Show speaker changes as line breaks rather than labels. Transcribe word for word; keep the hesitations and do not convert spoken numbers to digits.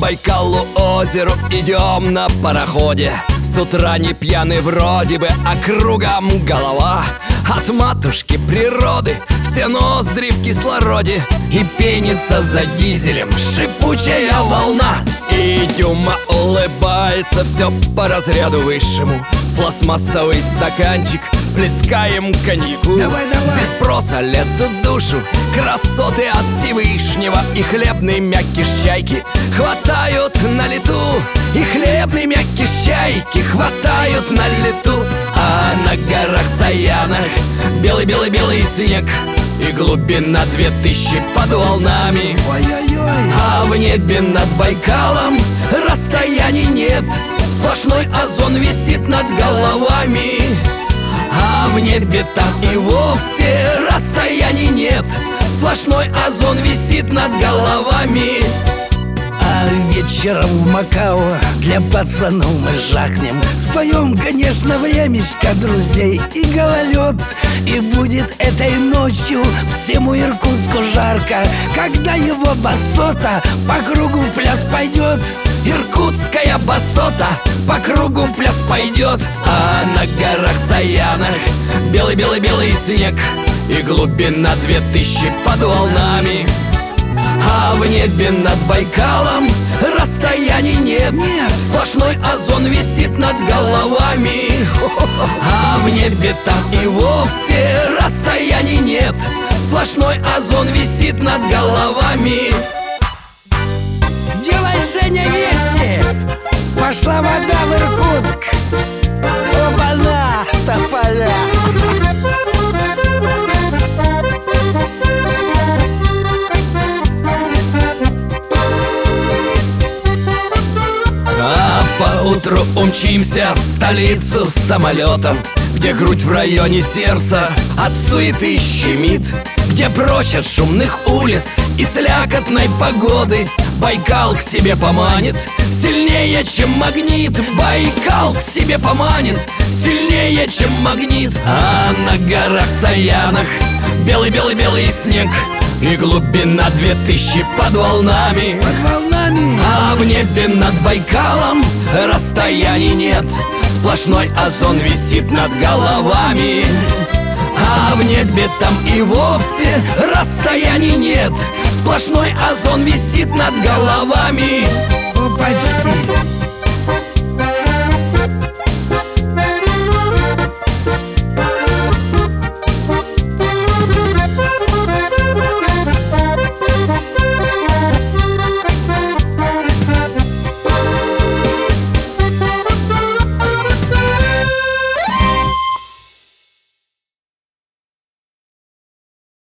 Байкалу озеру идем на пароходе. С утра не пьяны вроде бы, а кругом голова от матушки природы, все ноздри в кислороде, и пенится за дизелем шипучая волна. И Дюма улыбается все по разряду высшему. Пластмассовый стаканчик плескаем коньяку.
Давай, давай.
Без спроса лезут в душу красоты от Всевышнего, и хлебные мягкие чайки хватают на лету. И хлебные мягкие чайки хватают на лету. А на горах Саянах белый-белый-белый снег, и глубина две тысячи под волнами.
Ой-ой-ой.
А в небе над Байкалом расстояний нет, сплошной озон висит над головами. А в небе там и вовсе расстояний нет, сплошной озон висит над головами.
А вечером в Макао для пацанов мы жахнем. Споем, конечно, времечко друзей и гололед. И будет этой ночью всему Иркутску жарко, когда его басота по кругу в пляс пойдет.
Иркутская басота по кругу в пляс пойдет. А на горах Саянах белый-белый-белый снег, и глубина две тысячи под волнами. А в небе над Байкалом расстояний нет,
Нет.
сплошной озон висит над головами. А в небе там и вовсе расстояний нет, сплошной озон висит над головами.
Делай, Женя, вещи! Пошла вода в Иркутск! Оба-на, тополя!
А поутру умчимся в столицу с самолетом, где грудь в районе сердца от суеты щемит, где прочь от шумных улиц и слякотной погоды Байкал к себе поманит сильнее, чем магнит. Байкал к себе поманит сильнее, чем магнит. А на горах Саянах белый-белый-белый снег, и глубина две тысячи под волнами.
Под волнами!
А в небе над Байкалом расстояний нет, сплошной озон висит над головами. А в небе там и вовсе расстояний нет, сплошной озон висит над головами.
Опачки!